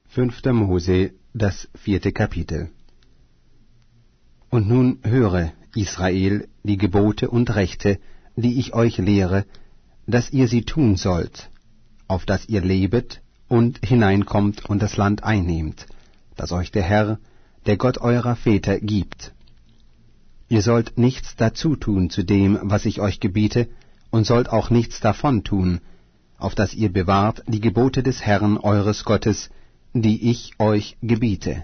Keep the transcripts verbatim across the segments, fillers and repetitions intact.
Fünfter Mose, das vierte Kapitel. Und nun höre, Israel, die Gebote und Rechte, die ich euch lehre, dass ihr sie tun sollt, auf dass ihr lebet und hineinkommt und das Land einnehmt, das euch der Herr, der Gott eurer Väter, gibt. Ihr sollt nichts dazu tun zu dem, was ich euch gebiete, und sollt auch nichts davon tun, auf dass ihr bewahrt die Gebote des Herrn eures Gottes, die ich euch gebiete.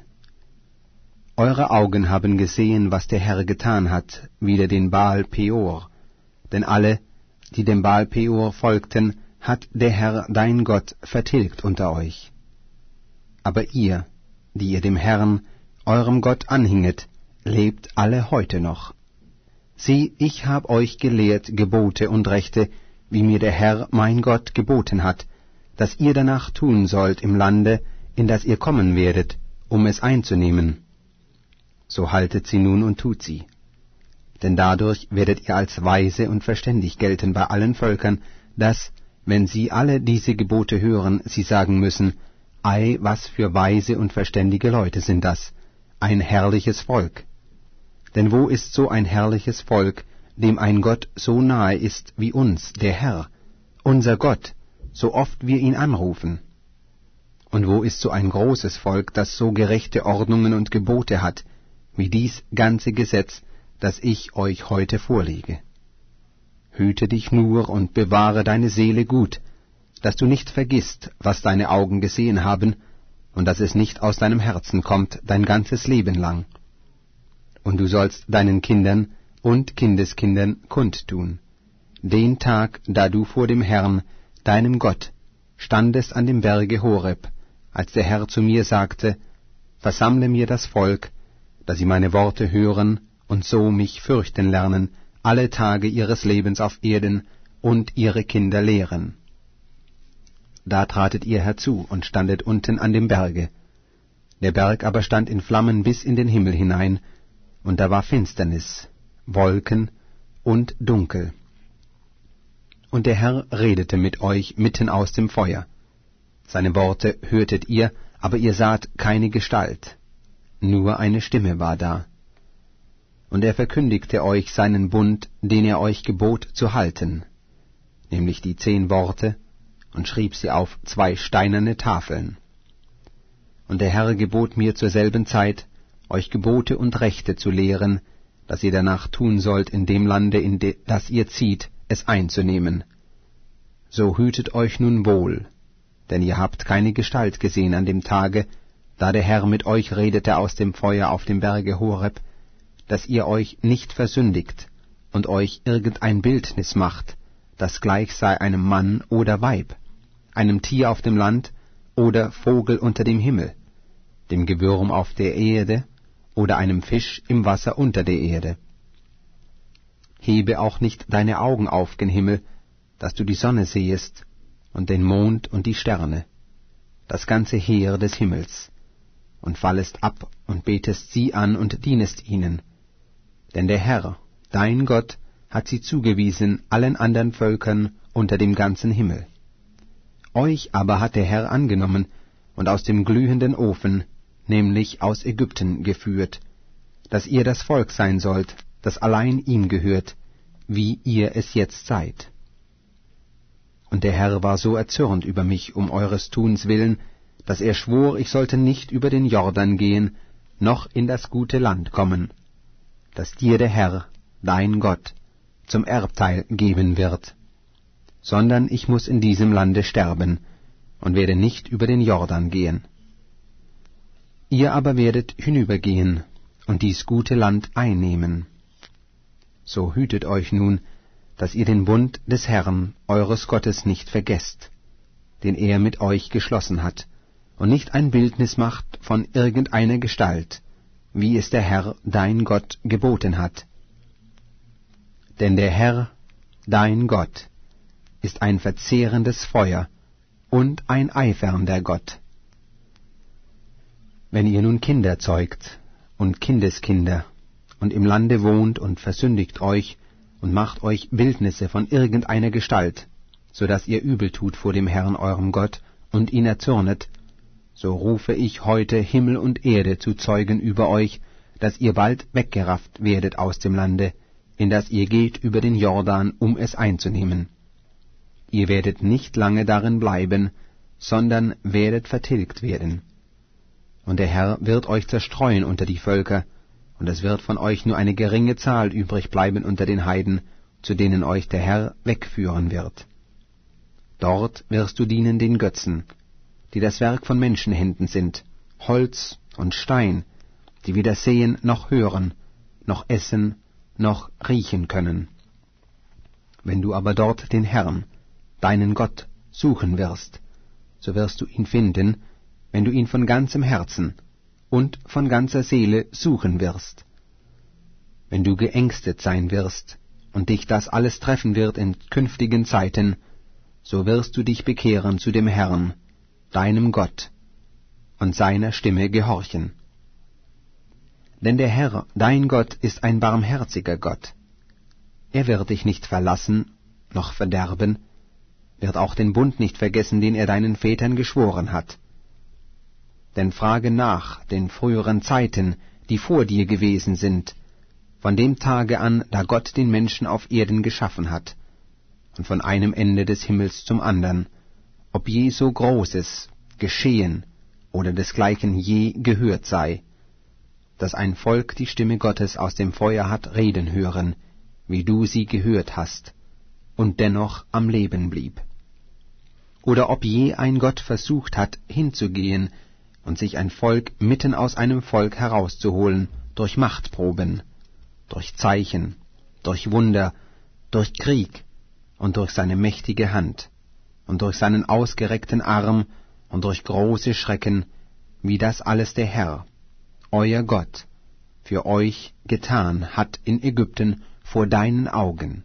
Eure Augen haben gesehen, was der Herr getan hat, wider den Baal Peor. Denn alle, die dem Baal Peor folgten, hat der Herr dein Gott vertilgt unter euch. Aber ihr, die ihr dem Herrn, eurem Gott, anhinget, lebt alle heute noch. Sieh, ich hab euch gelehrt Gebote und Rechte, wie mir der Herr mein Gott geboten hat, dass ihr danach tun sollt im Lande, in das ihr kommen werdet, um es einzunehmen. So haltet sie nun und tut sie. Denn dadurch werdet ihr als weise und verständig gelten bei allen Völkern, dass, wenn sie alle diese Gebote hören, sie sagen müssen, ei, was für weise und verständige Leute sind das, ein herrliches Volk. Denn wo ist so ein herrliches Volk, dem ein Gott so nahe ist wie uns, der Herr, unser Gott, so oft wir ihn anrufen? Und wo ist so ein großes Volk, das so gerechte Ordnungen und Gebote hat, wie dies ganze Gesetz, das ich euch heute vorlege? Hüte dich nur und bewahre deine Seele gut, dass du nicht vergisst, was deine Augen gesehen haben, und dass es nicht aus deinem Herzen kommt dein ganzes Leben lang. Und du sollst deinen Kindern und Kindeskindern kundtun, den Tag, da du vor dem Herrn, deinem Gott, standest an dem Berge Horeb, als der Herr zu mir sagte, versammle mir das Volk, dass sie meine Worte hören und so mich fürchten lernen, alle Tage ihres Lebens auf Erden und ihre Kinder lehren. Da tratet ihr herzu und standet unten an dem Berge. Der Berg aber stand in Flammen bis in den Himmel hinein, und da war Finsternis, Wolken und Dunkel. Und der Herr redete mit euch mitten aus dem Feuer. Seine Worte hörtet ihr, aber ihr saht keine Gestalt, nur eine Stimme war da. Und er verkündigte euch seinen Bund, den er euch gebot zu halten, nämlich die zehn Worte, und schrieb sie auf zwei steinerne Tafeln. Und der Herr gebot mir zur selben Zeit, euch Gebote und Rechte zu lehren, dass ihr danach tun sollt in dem Lande, in de, das ihr zieht, es einzunehmen. So hütet euch nun wohl, denn ihr habt keine Gestalt gesehen an dem Tage, da der Herr mit euch redete aus dem Feuer auf dem Berge Horeb, dass ihr euch nicht versündigt und euch irgendein Bildnis macht, das gleich sei einem Mann oder Weib, einem Tier auf dem Land oder Vogel unter dem Himmel, dem Gewürm auf der Erde oder einem Fisch im Wasser unter der Erde. Hebe auch nicht deine Augen auf gen Himmel, dass du die Sonne sehest, und den Mond und die Sterne, das ganze Heer des Himmels, und fallest ab und betest sie an und dienest ihnen. Denn der Herr, dein Gott, hat sie zugewiesen allen anderen Völkern unter dem ganzen Himmel. Euch aber hat der Herr angenommen und aus dem glühenden Ofen, nämlich aus Ägypten, geführt, dass ihr das Volk sein sollt, das allein ihm gehört, wie ihr es jetzt seid. Und der Herr war so erzürnt über mich um eures Tuns willen, dass er schwor, ich sollte nicht über den Jordan gehen, noch in das gute Land kommen, das dir der Herr, dein Gott, zum Erbteil geben wird, sondern ich muß in diesem Lande sterben und werde nicht über den Jordan gehen. Ihr aber werdet hinübergehen und dies gute Land einnehmen. So hütet euch nun, dass ihr den Bund des Herrn, eures Gottes, nicht vergesst, den er mit euch geschlossen hat, und nicht ein Bildnis macht von irgendeiner Gestalt, wie es der Herr, dein Gott, geboten hat. Denn der Herr, dein Gott, ist ein verzehrendes Feuer und ein eifernder Gott. Wenn ihr nun Kinder zeugt und Kindeskinder und im Lande wohnt und versündigt euch und macht euch Bildnisse von irgendeiner Gestalt, so dass ihr übel tut vor dem Herrn eurem Gott und ihn erzürnet, so rufe ich heute Himmel und Erde zu Zeugen über euch, dass ihr bald weggerafft werdet aus dem Lande, in das ihr geht über den Jordan, um es einzunehmen. Ihr werdet nicht lange darin bleiben, sondern werdet vertilgt werden. Und der Herr wird euch zerstreuen unter die Völker, und es wird von euch nur eine geringe Zahl übrig bleiben unter den Heiden, zu denen euch der Herr wegführen wird. Dort wirst du dienen den Götzen, die das Werk von Menschenhänden sind, Holz und Stein, die weder sehen noch hören, noch essen, noch riechen können. Wenn du aber dort den Herrn, deinen Gott, suchen wirst, so wirst du ihn finden, wenn du ihn von ganzem Herzen und von ganzer Seele suchen wirst. Wenn du geängstet sein wirst und dich das alles treffen wird in künftigen Zeiten, so wirst du dich bekehren zu dem Herrn, deinem Gott, und seiner Stimme gehorchen. Denn der Herr, dein Gott, ist ein barmherziger Gott. Er wird dich nicht verlassen, noch verderben, wird auch den Bund nicht vergessen, den er deinen Vätern geschworen hat. Denn frage nach den früheren Zeiten, die vor dir gewesen sind, von dem Tage an, da Gott den Menschen auf Erden geschaffen hat, und von einem Ende des Himmels zum andern, ob je so Großes geschehen oder desgleichen je gehört sei, dass ein Volk die Stimme Gottes aus dem Feuer hat reden hören, wie du sie gehört hast, und dennoch am Leben blieb. Oder ob je ein Gott versucht hat, hinzugehen und sich ein Volk mitten aus einem Volk herauszuholen, durch Machtproben, durch Zeichen, durch Wunder, durch Krieg und durch seine mächtige Hand und durch seinen ausgereckten Arm und durch große Schrecken, wie das alles der Herr, euer Gott, für euch getan hat in Ägypten vor deinen Augen.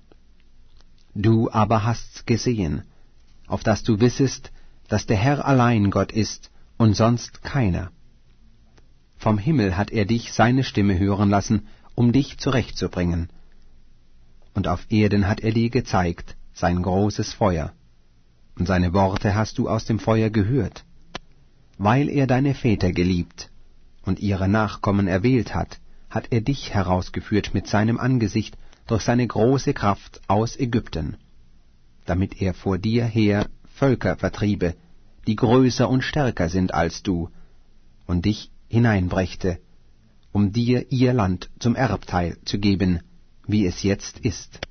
Du aber hast's gesehen, auf dass du wissest, dass der Herr allein Gott ist und sonst keiner. Vom Himmel hat er dich seine Stimme hören lassen, um dich zurechtzubringen. Und auf Erden hat er dir gezeigt sein großes Feuer, und seine Worte hast du aus dem Feuer gehört. Weil er deine Väter geliebt und ihre Nachkommen erwählt hat, hat er dich herausgeführt mit seinem Angesicht durch seine große Kraft aus Ägypten, damit er vor dir her Völker vertriebe, die größer und stärker sind als du, und dich hineinbrächte, um dir ihr Land zum Erbteil zu geben, wie es jetzt ist.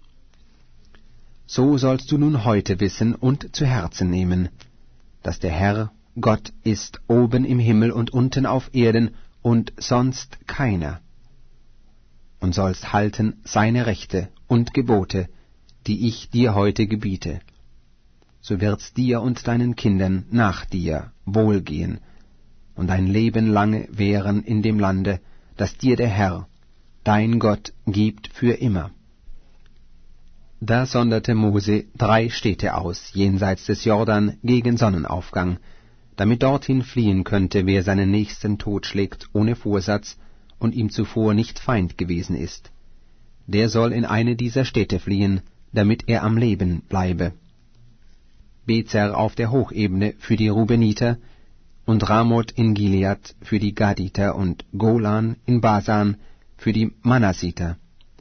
So sollst du nun heute wissen und zu Herzen nehmen, dass der Herr Gott ist oben im Himmel und unten auf Erden und sonst keiner, und sollst halten seine Rechte und Gebote, die ich dir heute gebiete. So wird's dir und deinen Kindern nach dir wohlgehen und dein Leben lange währen in dem Lande, das dir der Herr, dein Gott, gibt für immer. Da sonderte Mose drei Städte aus, jenseits des Jordan, gegen Sonnenaufgang, damit dorthin fliehen könnte, wer seinen Nächsten totschlägt ohne Vorsatz und ihm zuvor nicht Feind gewesen ist. Der soll in eine dieser Städte fliehen, damit er am Leben bleibe. Bezer auf der Hochebene für die Rubeniter und Ramoth in Gilead für die Gaditer und Golan in Basan für die Manassiter.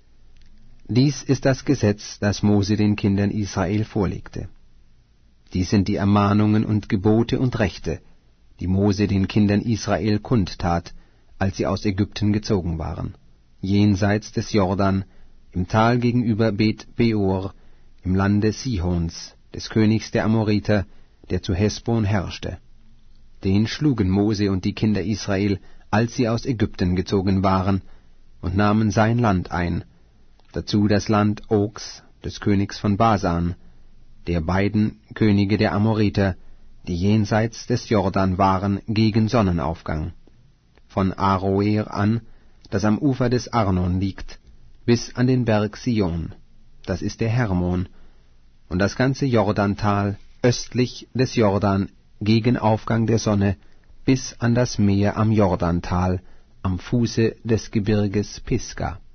Dies ist das Gesetz, das Mose den Kindern Israel vorlegte. Dies sind die Ermahnungen und Gebote und Rechte, die Mose den Kindern Israel kundtat, als sie aus Ägypten gezogen waren, jenseits des Jordan, im Tal gegenüber Bet Peor, im Lande Sihons, des Königs der Amoriter, der zu Hesbon herrschte. Den schlugen Mose und die Kinder Israel, als sie aus Ägypten gezogen waren, und nahmen sein Land ein, dazu das Land Ogs, des Königs von Basan, der beiden Könige der Amoriter, die jenseits des Jordan waren, gegen Sonnenaufgang, von Aroer an, das am Ufer des Arnon liegt, bis an den Berg Sion, das ist der Hermon, und das ganze Jordantal östlich des Jordan gegen Aufgang der Sonne bis an das Meer am Jordantal, am Fuße des Gebirges Pisga.